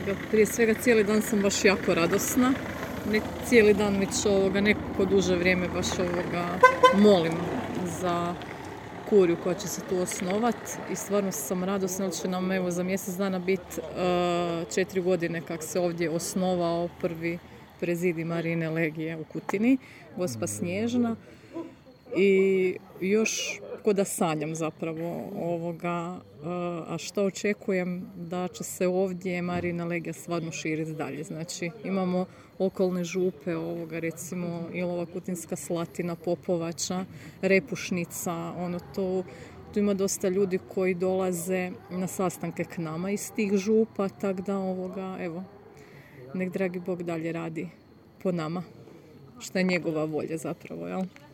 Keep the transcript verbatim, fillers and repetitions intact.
ovoga, prije svega cijeli dan sam baš jako radosna. Ne cijeli dan, već ovoga, neko duže vrijeme baš ovoga molim za kuriju koja će se tu osnovat i stvarno sam radosna jer će nam evo za mjesec dana biti uh, četiri godine kak se ovdje osnovao prvi prezidij Marijine legije u Kutini, Gospa Snježna. I još ko da sanjam zapravo ovoga, a što očekujem da će se ovdje Marijina legija stvarno širiti dalje. Znači imamo okolne župe, ovoga, recimo Ilova, Kutinska Slatina, Popovača, Repušnica, ono to, tu ima dosta ljudi koji dolaze na sastanke k nama iz tih župa, tako da ovoga, evo, nek dragi Bog dalje radi po nama, što je njegova volja zapravo, jel?